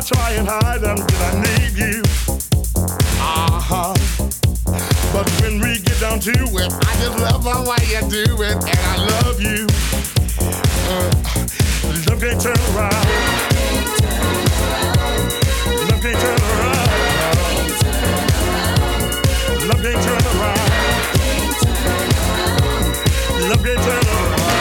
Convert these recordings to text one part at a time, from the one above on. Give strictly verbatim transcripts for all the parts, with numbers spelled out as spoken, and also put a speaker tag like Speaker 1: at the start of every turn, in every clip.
Speaker 1: try and hide them, then I need you. Uh-huh. But when we get down to it, I just love the way you do it, and I love you. Uh, love can't turn around. Love can't turn around. Love can't turn around. Love can't turn around.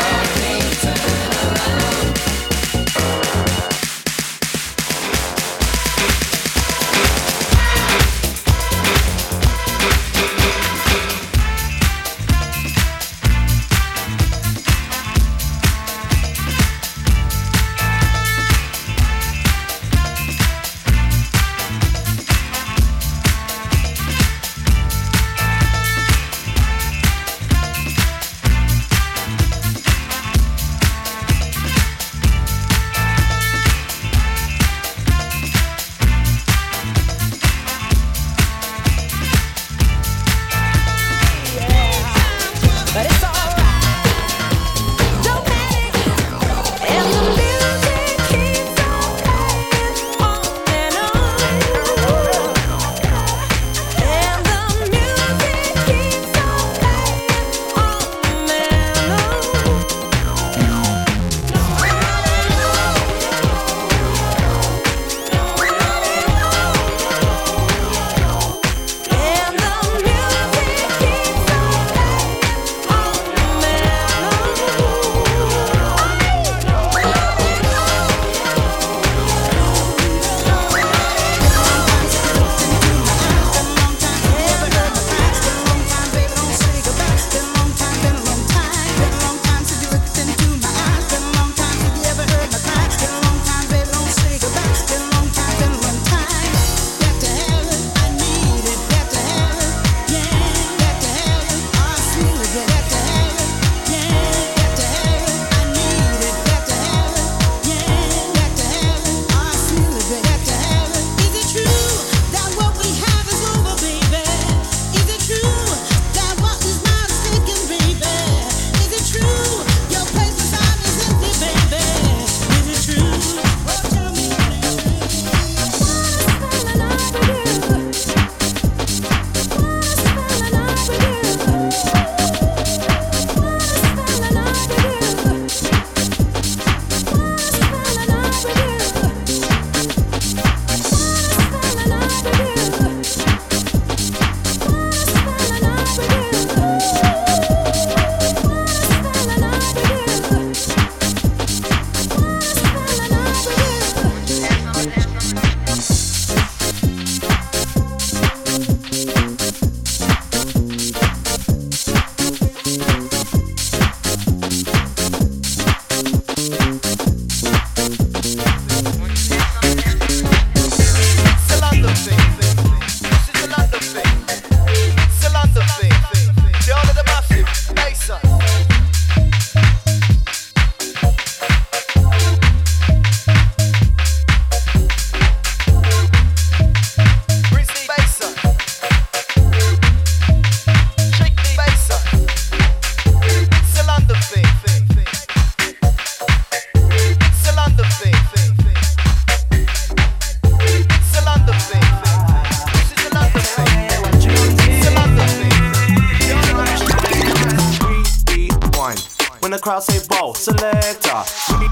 Speaker 2: crowd say ball, selector,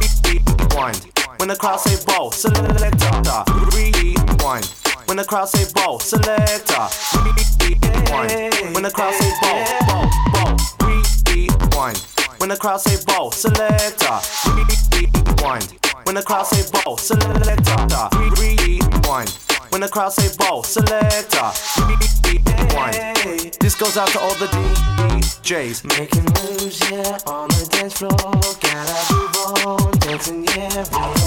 Speaker 2: rewind. When the crowd say ball, selector, rewind. When the crowd say ball, selector, rewind. When the crowd say ball, ball, ball, rewind. When the crowd say ball, selector, rewind. When the crowd say ball, selector, rewind. When the crowd say ball, selector, rewind. This goes out to all the D Js
Speaker 3: making moves, yeah, on the dance floor. Gotta move on, dancing, yeah,